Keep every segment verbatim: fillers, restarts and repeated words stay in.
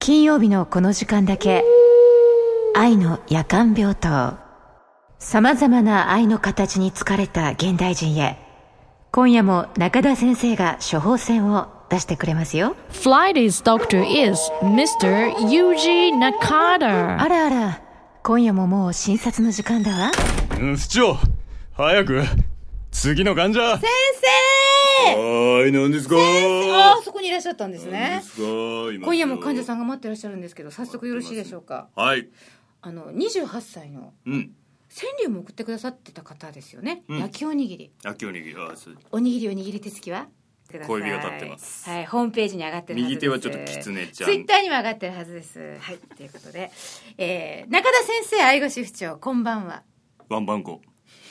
金曜日のこの時間だけ愛の夜間病棟。さまざまな愛の形に疲れた現代人へ、今夜も中田先生が処方箋を出してくれますよ。 Friday's doctor is ミスター Yuji Nakata。 あらあら、今夜ももう診察の時間だわ。 うん、市長早く次の患者。 先生。 はい、何ですか。 ああ、そこにいらっしゃったんですね。 何ですか。 今夜も患者さんが待ってらっしゃるんですけど、早速よろしいでしょうか。 はい。 あのにじゅうはっさいのうん川柳も送ってくださってた方ですよね、うん、焼きおにぎり。 焼きおにぎり、あ、そう。 おにぎりおにぎり手つきは小指が立ってます。 はい、ホームページに上がってるはずです。 右手はちょっとキツネちゃん。 ツイッターにも上がってるはずです。はい、ということで、えー、中田先生、愛護支部長、こんばんは。 ワンバンコ。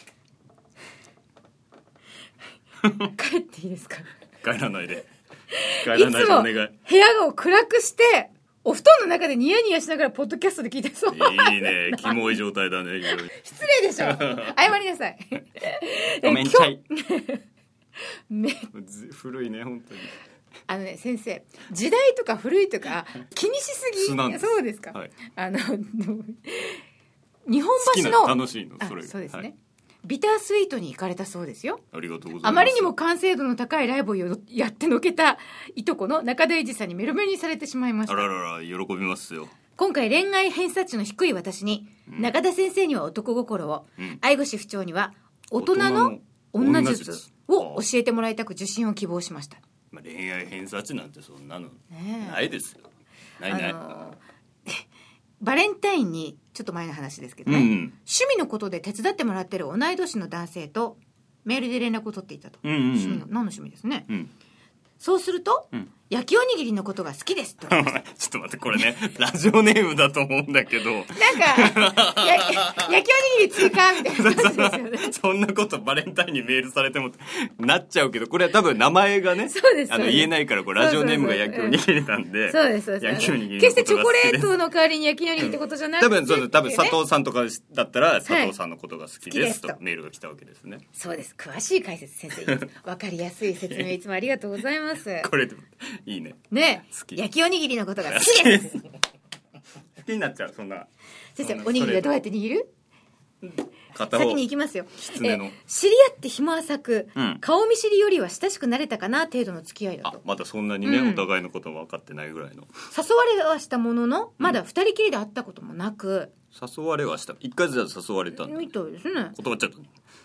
帰っていいですか。 帰らないで。帰らないでお願い。 いつも部屋を暗くしてお布団の中でニヤニヤしながらポッドキャストで聞いてそう。 いいね、キモい状態だね。 失礼でしょ。謝りなさい。 ごめんちゃい。 め古いね、本当に。 あのね、先生、時代とか古いとか気にしすぎ。そうですか、はい、あの日本橋の楽しいのそれ。 そうですね、はい、ビタースイートに行かれたそうですよ。 ありがとうございます。 あまりにも完成度の高いライブをやってのけたいとこの中田英二さんにメロメロにされてしまいました。 あららら、喜びますよ。 今回恋愛偏差値の低い私に、うん、中田先生には男心を、うん、愛護支部長には大人の女術を教えてもらいたく受診を希望しました。 まあ、恋愛偏差値なんてそんなのないですよ。ないない、あのー、 バレンタインにちょっと前の話ですけどね、うん、趣味のことで手伝ってもらってる同い年の男性とメールで連絡を取っていたと、うんうんうん、趣味の何の趣味ですね、うん、そうすると、うん、焼きおにぎりのことが好きですと。ちょっと待って、これねラジオネームだと思うんだけど、なんかや焼きおにぎり追加みたいな感じですよね。 そんなことバレンタインにメールされてもなっちゃうけど、これは多分名前がね、 そうです、 あの言えないから、これラジオネームが焼きおにぎりなんで、 そうですそうです。 焼きおにぎり決してチョコレートの代わりに焼きおにぎりってことじゃなくて、 多分そう、多分佐藤さんとかだったら、佐藤さんのことが好きですとメールが来たわけですね。 そうです。詳しい解説、先生、わかりやすい説明いつもありがとうございます。 これいいね。 ね、好き。焼きおにぎりのことが好きです。 好きになっちゃう、そんな。 先生、おにぎりはどうやって握る？ 片方先に行きますよ。 え知り合って日も浅く、うん、顔見知りよりは親しくなれたかな程度の付き合いだと。 あ、まだそんなにね、うん、お互いのことも分かってないぐらいの。 誘われはしたものの、まだ二人きりで会ったこともなく。 誘われはした。一回じゃ誘われたんだ。 みたいですね。 断っちゃった。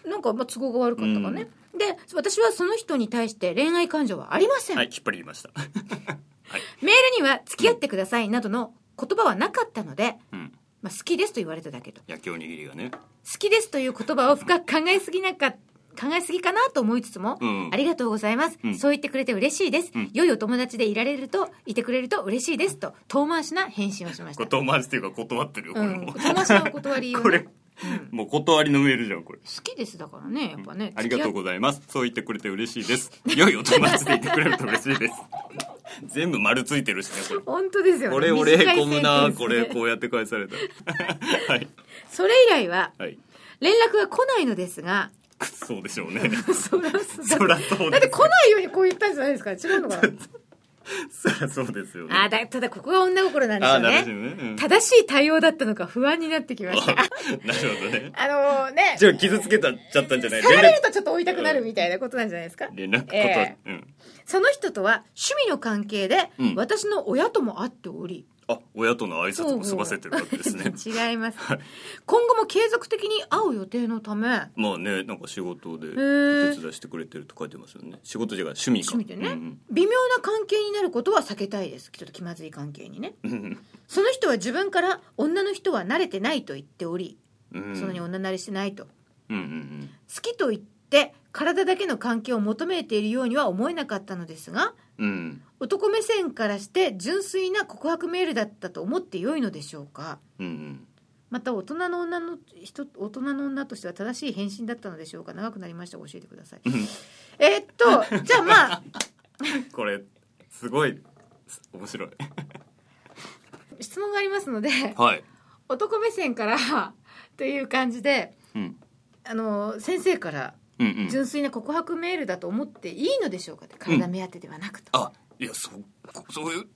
なんかまあ都合が悪かったかね。うん、で、私はその人に対して恋愛感情はありません。 はい、きっぱり言いました。はい、 メールには付き合ってくださいなどの言葉はなかったので、うん、まあ、好きですと言われただけと。 焼きおにぎりがね、 好きですという言葉を深く考えすぎなか考えすぎかなと思いつつも、うん、ありがとうございます、うん、そう言ってくれて嬉しいです、うん、良いお友達でいられるといてくれると嬉しいですと遠回しな返信をしました。 遠回しっていうか断ってるよ、これも、うん、 遠回しなお断りを、ね、 これうん、もう断りのメールじゃん、これ。 好きですだからね、やっぱね、 うん、ありがとうございます、そう言ってくれて嬉しいです、良いお友達でいてくれると嬉しいです全部丸ついてるしね、これ。 本当ですよね。 これ俺へこむな、これこうやって返されたはい。 それ以来は連絡が来ないのですが、 そうでしょうねそらそらそうです。 だって来ないようにこう言ったんじゃないですか。違うのかなそりゃそうですよね。 あだただここが女心なんですよ ね, ね、うん、正しい対応だったのか不安になってきました。なるほどね。 あのー、ね、 じゃあ傷つけたちゃったんじゃない。 触れるとちょっと追いたくなるみたいなことなんじゃないですか。 連絡こと、 えーうん、その人とは趣味の関係で、うん、私の親とも会っており、 あ、親との挨拶も済ませてるわけですね。 違います、はい、今後も継続的に会う予定のため、 まあね、なんか仕事でお手伝いしてくれてると書いてますよね。仕事じゃない、趣味か。 趣味でね、うんうん、微妙な関係になることは避けたいです。ちょっと気まずい関係にねその人は自分から女の人は慣れてないと言っており、うん、そんなに女慣れしてないと、うんうんうん、好きと言って体だけの関係を求めているようには思えなかったのですが、うん、男目線からして純粋な告白メールだったと思ってよいのでしょうか、うんうん、また大人の女の人大人の女としては正しい返信だったのでしょうか。長くなりましたが教えてくださいえっとじゃあまあこれすごい面白い質問がありますので、 はい、 男目線からという感じで、うん、あの先生から純粋な告白メールだと思っていいのでしょうかって、体目当てではなくと、 うん、あ、いや、そそういう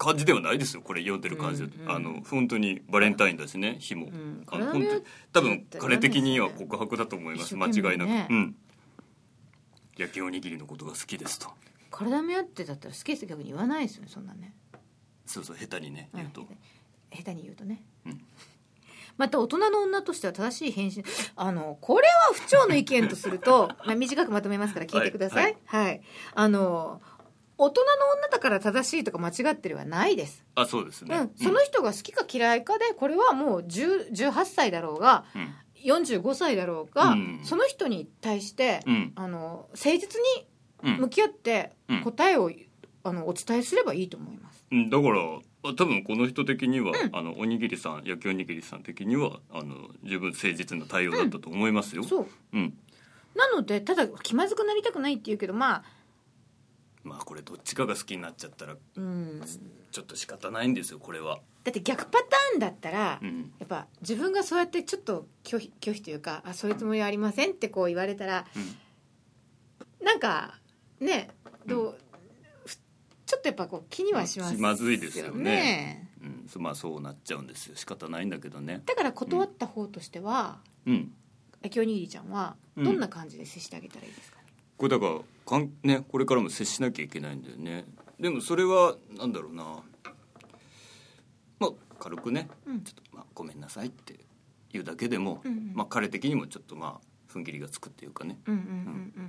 感じではないですよこれ読んでる感じで、うんうん、あの本当にバレンタインだしね日も、うん、あの本当に多分彼的には告白だと思います、ね、間違いなく、うん、焼きおにぎりのことが好きですと。 体目合ってだったら好きです逆に言わないですよねそんなね。 そうそう下手にね言うと、うん、 下手に言うとね、 うん、 また大人の女としては正しい返信あのこれは不調の意見とするとまあ短くまとめますから聞いてください。はい、はいはい、あの大人の女だから正しいとか間違ってるはないです。 あそうですね、 うん、その人が好きか嫌いかでこれはもうじゅう、じゅうはっさいだろうが、うん、よんじゅうごさいだろうが、うん、その人に対して、うん、あの誠実に向き合って答えを、うん、あのお伝えすればいいと思います。 だから多分この人的には、うん、あのおにぎりさん焼きおにぎりさん的にはあの十分誠実な対応だったと思いますよ、うん、そう、うん、 なのでただ気まずくなりたくないっていうけどまあまあこれどっちかが好きになっちゃったら、うん、ちょっと仕方ないんですよこれは。 だって逆パターンだったら、うん、やっぱ自分がそうやってちょっと拒否拒否というかあそういうつもりはありませんってこう言われたら、うん、なんかねどう、うん、ちょっとやっぱこう気にはしますよね。 まずいですよね、うん、まあそうなっちゃうんですよ仕方ないんだけどね。 だから断った方としては、うん、焼きおにぎりちゃんはどんな感じで接してあげたらいいですかね、うんこれだからかん、ね、これからも接しなきゃいけないんだよね。でもそれはなんだろうな、まあ、軽くね、うん、ちょっと、まあ、ごめんなさいって言うだけでも、うんうんまあ、彼的にもちょっとまあ踏ん切りがつくっていうかね、うんうんうんうん、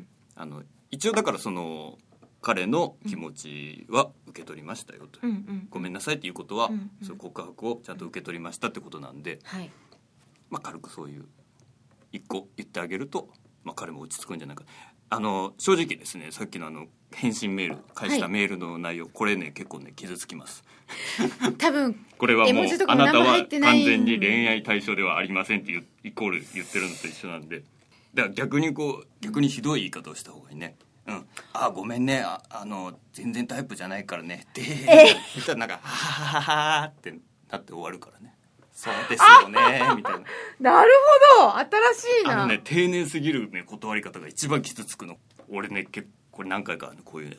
あの一応だからその彼の気持ちは受け取りましたよと、うんうん、ごめんなさいっていうことは、うんうん、その告白をちゃんと受け取りましたってことなんで、はいまあ、軽くそういう一個言ってあげると、まあ、彼も落ち着くんじゃないか。あの正直ですねさっきのあの返信メール返したメールの内容、はい、これね結構ね傷つきます多分これはもうあなたは完全に恋愛対象ではありませんっていうイコール言ってるのと一緒なんでだから逆にこう逆にひどい言い方をした方がいいね。うん、あごめんね あ, あの全然タイプじゃないからねって言ったらなんかははははってなって終わるからね。そうですよねみたいな。なるほど新しいな。 あのね丁寧すぎる、ね、断り方が一番傷つくの。俺ね結構これ何回かあるこういうや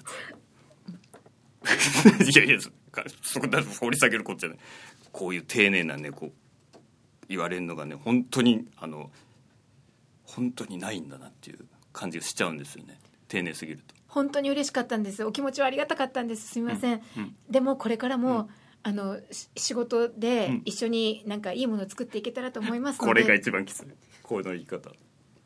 ついやいや そ, そこだと掘り下げることじゃない。こういう丁寧なねこう言われるのがね本当にあの本当にないんだなっていう感じがしちゃうんですよね丁寧すぎると。 本当に嬉しかったんです。お気持ちはありがたかったんです。すみません、うんうん、でもこれからも、うんあの仕事で一緒になんかいいものを作っていけたらと思いますので、 これが一番きついこの言い方。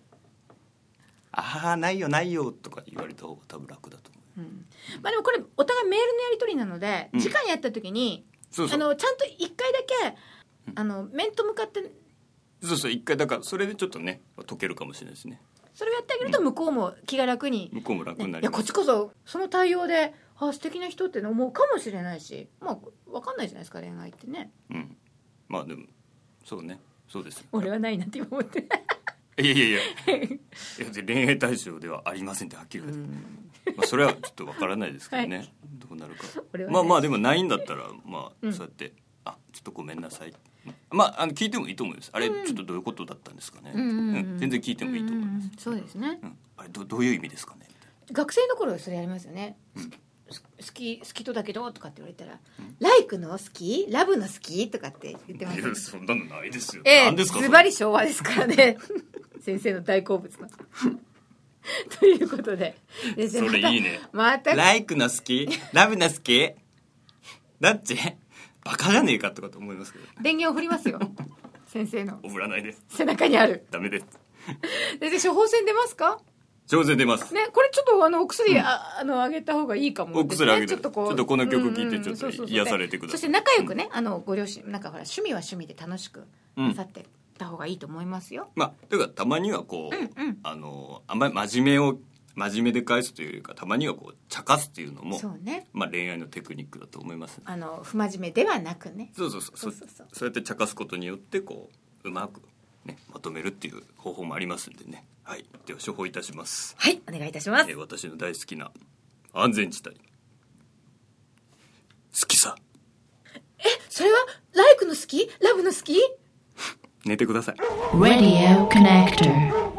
ああないよないよとか言われた方が多分楽だと思う、うんまあ、でもこれお互いメールのやり取りなので、うん、次回やった時にそうそうあのちゃんと一回だけ、うん、あの面と向かってそうそう一回だからそれでちょっとね解けるかもしれないですね。 それをやってあげると向こうも気が楽に、 うん、向こうも楽になります、ね、 いやこっちこそその対応であ素敵な人って思うかもしれないしまあ分かんないじゃないですか恋愛ってね。うんまあでもそうねそうです。 俺はないなって思っていやいやいや恋愛対象ではありませんってはっきり言って、まあ、それはちょっと分からないですけどね、はい、どうなるかまあまあでもないんだったらまあ、うん、そうやってあちょっとごめんなさいまあ、あの聞いてもいいと思います。あれ、うん、ちょっとどういうことだったんですかね、うんうんうん、全然聞いてもいいと思います、うんうん、 そうですね、 うん、あれ ど, どういう意味ですかね。 学生の頃はそれやりますよね、うん、好き好きとだけどとかって言われたら、うん、ライクの好きラブの好きとかって言ってます、ね、 いやそんなのないですよ、 ええ、何ですかズバリ昭和ですからね先生の大好物のということでそれいいねまたライクの好きラブの好きだっちバカじゃねえかとかと思いますけど電源を振りますよ先生の振らないです背中にあるダメです先生処方箋出ますか。 処方箋出ますねこれちょっとあのお薬、うん、あ, あのあげた方がいいかも、ね、 お薬あげてちょっとこうちょっとこの曲聴いてちょっと癒されてください。 そして仲良くね、うん、あのご両親なんかほら趣味は趣味で楽しくなさってた方がいいと思いますよ、 うん、まあというかたまにはこう、うんうん、あのあんまり真面目を真面目で返すというよりかたまにはこう茶化すっていうのもそう、ねまあ、恋愛のテクニックだと思います、ね、 あの不真面目ではなくねそうそうそうそうそうそうそうやって茶化すことによってこううまく、ね、まとめるっていう方法もありますんでね。はい、では処方いたします。 はいお願いいたします、 えー、私の大好きな安全地帯好きさ。 えそれはライクの好きラブの好き寝てください。 Radio Connector